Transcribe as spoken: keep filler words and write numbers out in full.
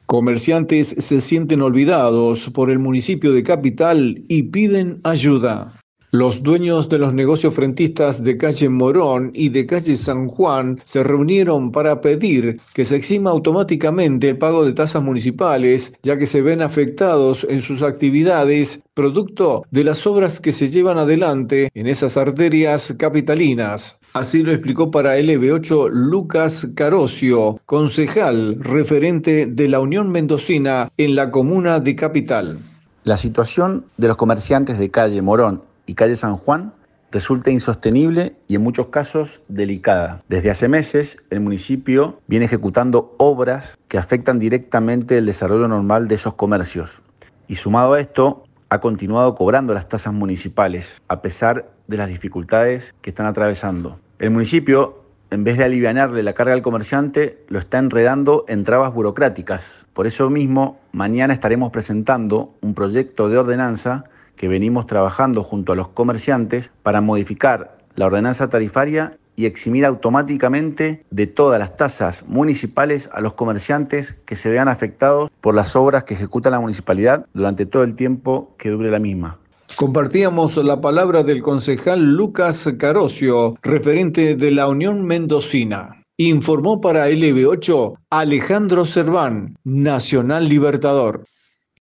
Comerciantes se sienten olvidados por el municipio de Capital y piden ayuda. Los dueños de los negocios frentistas de calle Morón y de calle San Juan se reunieron para pedir que se exima automáticamente el pago de tasas municipales, ya que se ven afectados en sus actividades producto de las obras que se llevan adelante en esas arterias capitalinas. Así lo explicó para L B ocho Lucas Carocio, concejal referente de la Unión Mendocina en la comuna de Capital. La situación de los comerciantes de calle Morón y calle San Juan resulta insostenible y en muchos casos delicada. Desde hace meses el municipio viene ejecutando obras que afectan directamente el desarrollo normal de esos comercios y sumado a esto ha continuado cobrando las tasas municipales a pesar de las dificultades que están atravesando. El municipio, en vez de alivianarle la carga al comerciante, lo está enredando en trabas burocráticas. Por eso mismo, mañana estaremos presentando un proyecto de ordenanza que venimos trabajando junto a los comerciantes para modificar la ordenanza tarifaria y eximir automáticamente de todas las tasas municipales a los comerciantes que se vean afectados por las obras que ejecuta la municipalidad durante todo el tiempo que dure la misma. Compartíamos la palabra del concejal Lucas Carocio, referente de la Unión Mendocina. Informó para L B ocho Alejandro Cerván, Nacional Libertador.